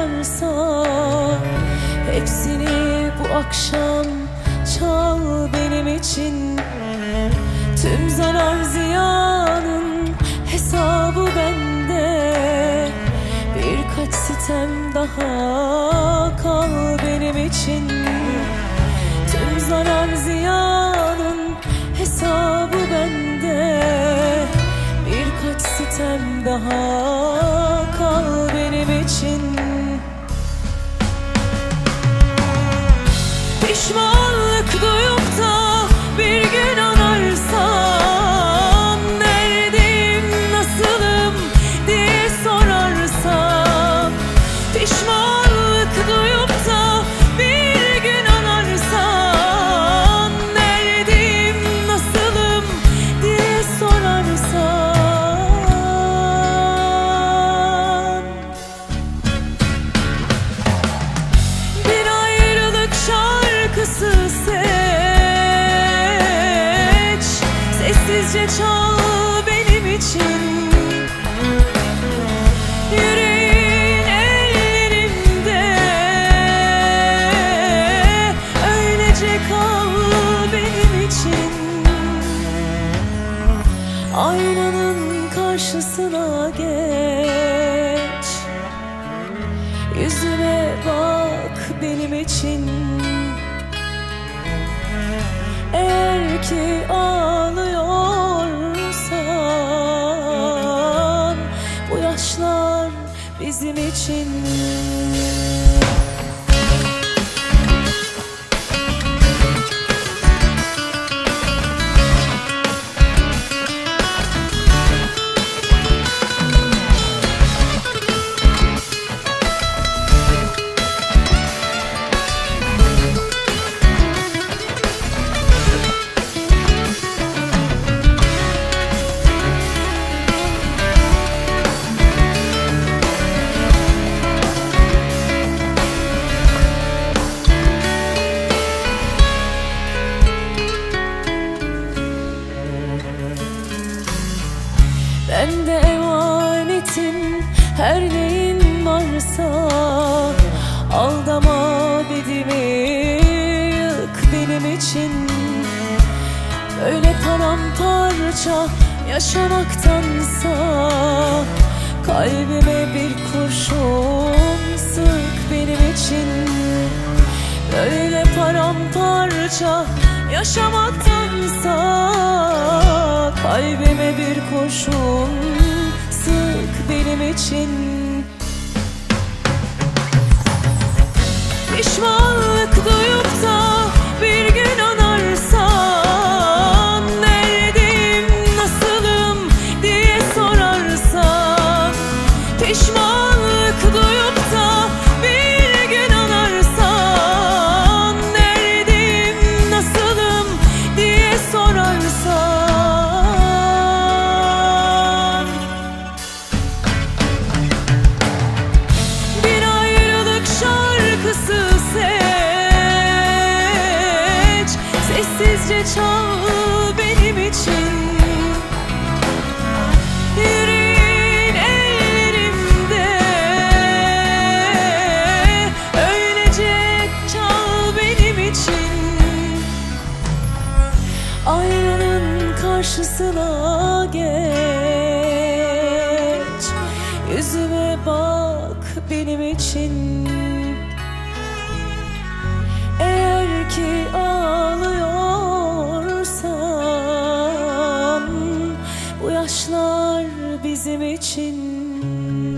varsa hepsini bu akşam çal benim için. Tüm zarar ziyanın hesabı bende. Birkaç sitem daha kal benim için. Tüm zarar ziyanın hesabı bende. Birkaç sitem daha kal benim için. Pişmanlık duyup da bir gün anarsam, neredeyim, nasılım diye sorarsam. Pişmanlık duyup da bir gün anarsam, neredeyim, nasılım diye sorarsam. Bir ayrılık şarkısı seç, sessizce çal benim için. Yüreğin ellerimde, öylece kal benim için. Aynanın karşısına geç, yüzüme bak benim için. Eğer ki ağlıyorsan, bu yaşlar bizim için. Ben de emanetim, her neyin varsa. Aldama bedimi yık benim için. Öyle paramparça yaşamaktansa, kalbime bir kurşun sık benim için. Öyle paramparça yaşamaktansa, kalbime bir kurşun sık benim için. Pişmanlık duyup da bir gün anarsam, neredeyim, nasılım diye sorarsam. Pişmanlık duyup da bir gün anarsam, neredeyim, nasılım diye sorarsam. Bir ayrılık şarkısı seç, sessizce çal benim için. Yüreğin ellerimde, öylece çal benim için. Aynanın karşısına geç, yüzüme bak benim için. Eğer ki ağlıyorsan, bu yaşlar bizim için.